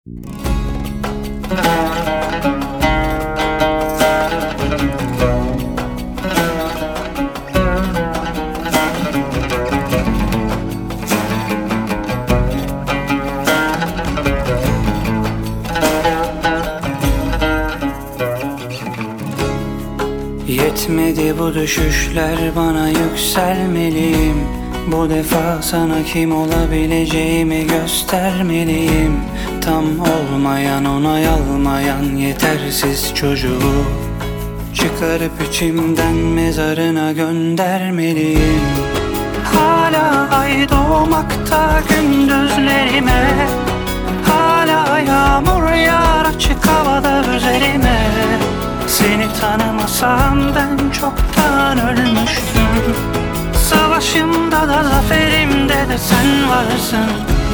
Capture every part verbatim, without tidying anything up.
Yetmedi bu düşüşler, bana yükselmeliyim. Bu defa sana kim olabileceğimi göstermeliyim. Tam olmayan, onay almayan yetersiz çocuğu çıkarıp içimden mezarına göndermeliyim. Hala ay doğmakta gündüzlerime, hala yağmur yağar açık havada üzerime. Seni tanımasam ben çoktan ölmüştüm. Savaşımda da zaferimde de sen varsın.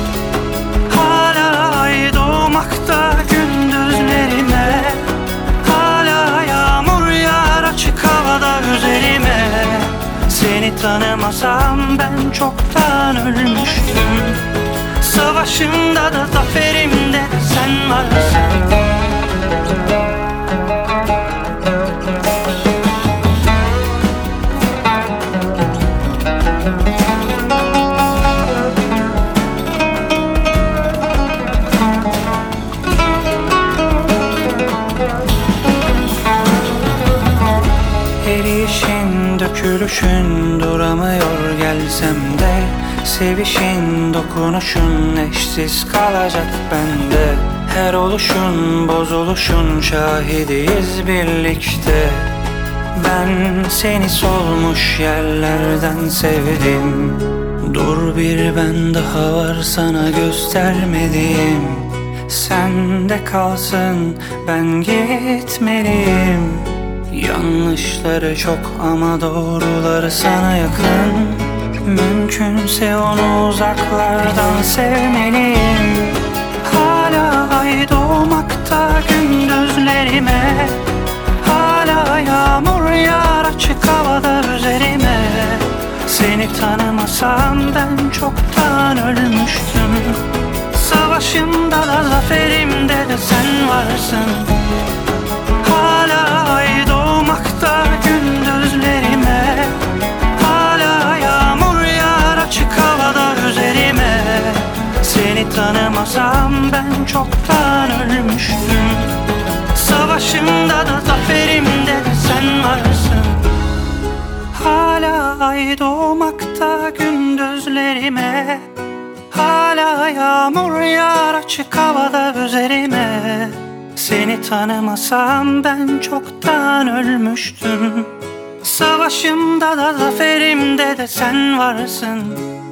Hala ay doğmakta gündüzlerime, hala yağmur yağar açık havada üzerime. Seni tanımasam ben çoktan ölmüştüm. Savaşımda da zaferimde de sen varsın. Erişin, dökülüşün duramıyor gelsem de, sevişin, dokunuşun eşsiz kalacak bende. Her oluşun, bozuluşun şahidiyiz birlikte. Ben seni solmuş yerlerden sevdim. Dur, bir ben daha var sana göstermediğim. Sen de kalsın, ben gitmeliyim. Yanlışları çok ama doğruları sana yakın. Mümkünse onu uzaklardan sevmeliyim. Hala ay doğmakta gündüzlerime, hala yağmur yağar açık havada üzerime. Seni tanımasam ben çoktan ölmüştüm. Savaşımda da zaferimde de sen varsın. Hala ay doğmakta gündüzlerime, hala yağmur yağar açık havada üzerime. Seni tanımasam ben çoktan ölmüştüm. Savaşımda da zaferimde de sen varsın. Hala ay doğmakta gündüzlerime, hala yağmur yağar açık havada üzerime. Seni tanımasam ben çoktan ölmüştüm. Savaşımda da zaferimde de sen varsın.